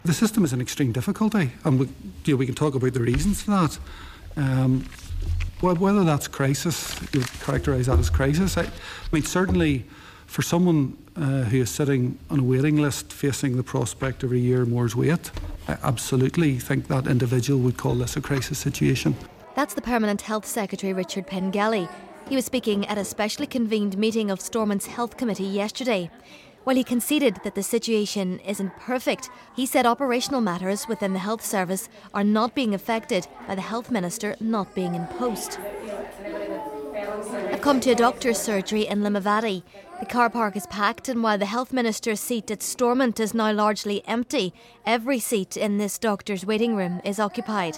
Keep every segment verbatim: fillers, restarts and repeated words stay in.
The system is in extreme difficulty, and we, you know, we can talk about the reasons for that. Um, well, whether that's crisis, you would characterise that as crisis. I, I mean, certainly for someone uh, who is sitting on a waiting list facing the prospect of a year more's wait, I absolutely think that individual would call this a crisis situation. That's the Permanent Health Secretary Richard Pengelly. He was speaking at a specially convened meeting of Stormont's Health Committee yesterday. While he conceded that the situation isn't perfect, he said operational matters within the health service are not being affected by the Health Minister not being in post. I've come to a doctor's surgery in Limavady. The car park is packed, and while the Health Minister's seat at Stormont is now largely empty, every seat in this doctor's waiting room is occupied.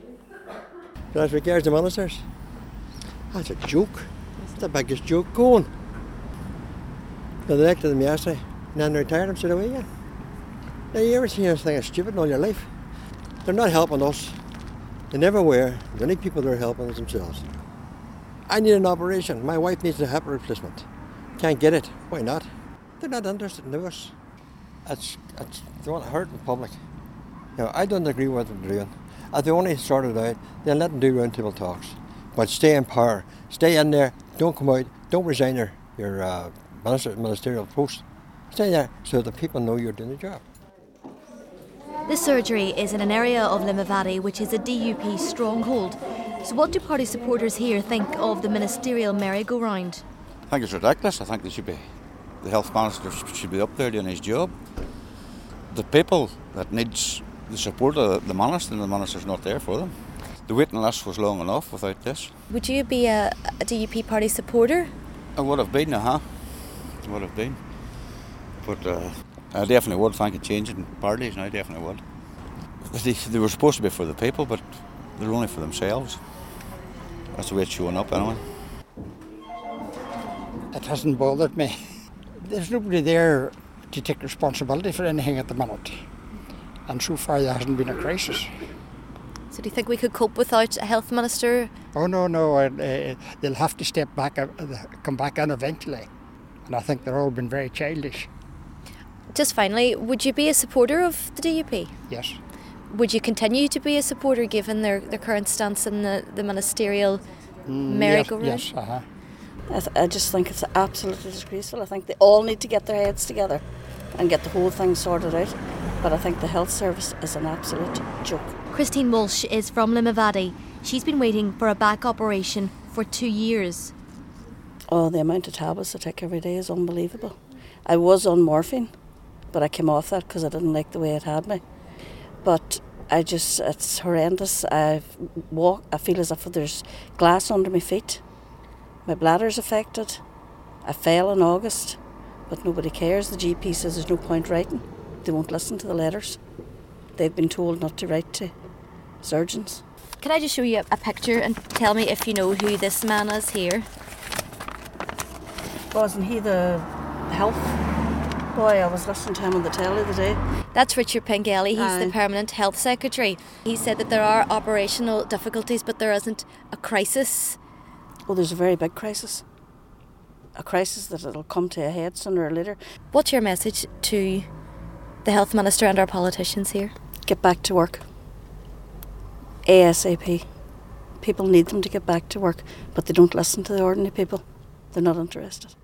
As regards the ministers, that's a joke. It's the biggest joke going. They elected them yesterday, and then they retired them straight away again. Now, you ever seen anything as stupid in all your life? They're not helping us. They never were. The only people that are helping is themselves. I need an operation. My wife needs a hip replacement. Can't get it. Why not? They're not interested in us. It's, it's, they want to hurt the public. You know, I don't agree with what they're doing. If they only sorted out, then let them do roundtable talks. But stay in power. Stay in there. Don't come out. Don't resign your, your uh, minister, ministerial post. Stay there so that people know you're doing the job. This surgery is in an area of Limavady which is a D U P stronghold. So what do party supporters here think of the ministerial merry-go-round? I think it's ridiculous. I think they should be, the health minister should be up there doing his job. The people that needs the support of the minister, and the minister's not there for them. The waiting list was long enough without this. Would you be a, a D U P party supporter? I would have been, uh-huh. I would have been. But uh, I definitely would think of changing parties, and I definitely would. They, they were supposed to be for the people, but they're only for themselves. That's the way it's showing up anyway. It hasn't bothered me. There's nobody there to take responsibility for anything at the minute. And so far there hasn't been a crisis. So do you think we could cope without a health minister? Oh no, no, uh, uh, they'll have to step back, uh, come back in eventually. And I think they've all been very childish. Just finally, would you be a supporter of the D U P? Yes. Would you continue to be a supporter given their, their current stance in the, the ministerial mm, merry-go-round? Yes, yes uh-huh. I, th- I just think it's absolutely disgraceful. I think they all need to get their heads together and get the whole thing sorted out. But I think the health service is an absolute joke. Christine Walsh is from Limavady. She's been waiting for a back operation for two years. Oh, the amount of tablets I take every day is unbelievable. I was on morphine, but I came off that because I didn't like the way it had me. But I just, it's horrendous. I walk, I feel as if there's glass under my feet. My bladder's affected. I fell in August, but nobody cares. The G P says there's no point writing. They won't listen to the letters. They've been told not to write to surgeons. Can I just show you a picture and tell me if you know who this man is here? Wasn't he the health boy? I was listening to him on the telly the day. That's Richard Pengelly. He's Aye. the Permanent Health Secretary. He said that there are operational difficulties, but there isn't a crisis. Well, there's a very big crisis. A crisis that it'll come to a head sooner or later. What's your message to the Health Minister and our politicians here? Get back to work. ASAP. People need them to get back to work, but they don't listen to the ordinary people. They're not interested.